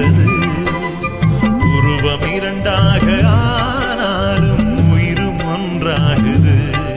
சேர்ந்தது. உருவம் இரண்டாக ஆனாலும் உயிரும் ஒன்றாகுது.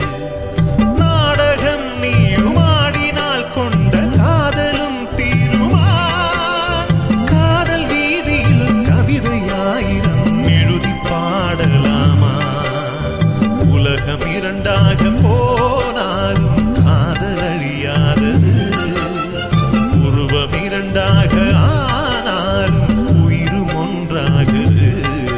நாடகம் நீயும் ஆடினால் கொண்ட காதலும் தீருமா? காதல் வீதியில் கவிதையாயிரம் எழுதி பாடலாமா? உலகம் இரண்டாக போனாலும் காதல் அழியாதது. உருவம் இரண்டாக ஆனாலும் உயிரும் ஒன்றாகுது.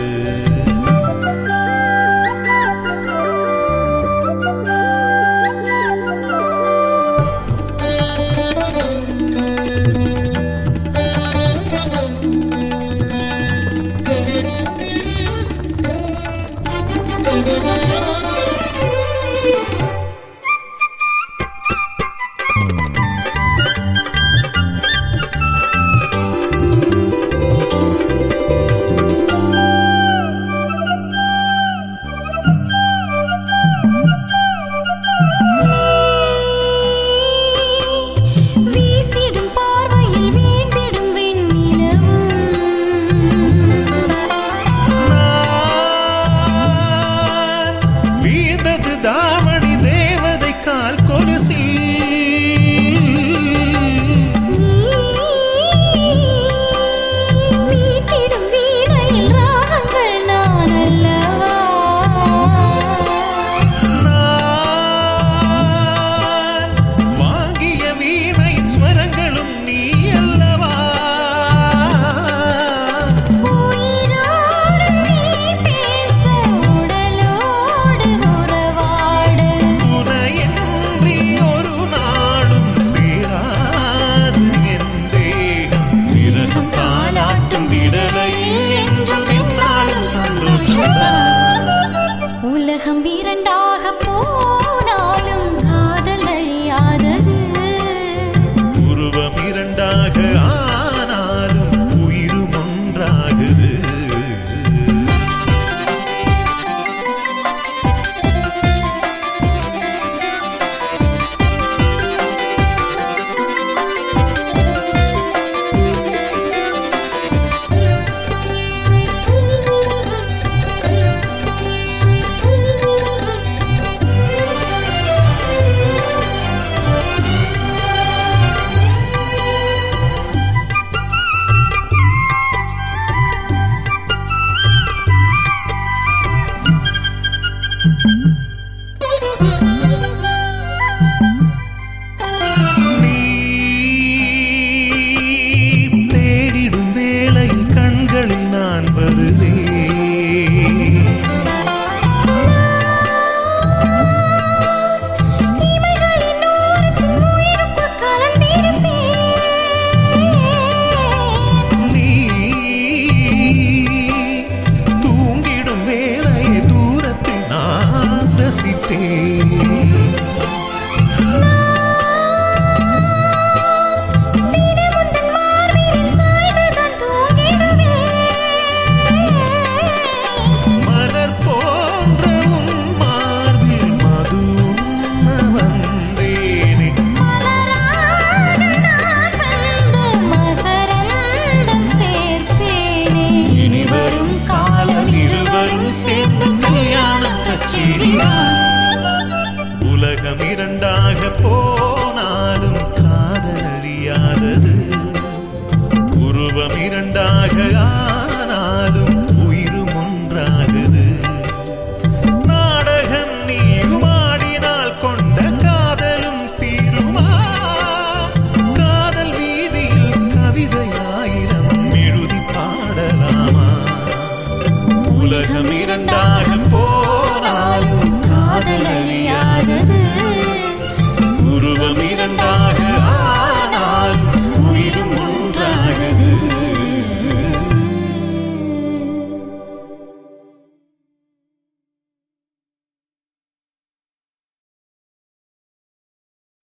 உலகம் இரண்டாக போனாலும் காதல் அழியாதது. உருவம் இரண்டாக ஆனாலும் உயிரும் ஒன்றாகுது. தேடிடும் வேளையில் கண்களில் நான் வருவேன். நீ தூங்கிடும் வேளையை தூரத்தில் நான் ரசித்தேன். உலகம் இரண்டாக போனாலும் காதல் அழியாதது. உருவம் இரண்டாக ஆனாலும் உயிரும் ஒன்றாகுது. நாடகம் நீயும் ஆடினால் கொண்ட காதலும் தீருமா? காதல் வீதியில் கவிதையாயிரம் எழுதி பாடலாமா? உலகம் இரண்டாக போனாலும் காதல் அழியாதது. உருவம் இரண்டாக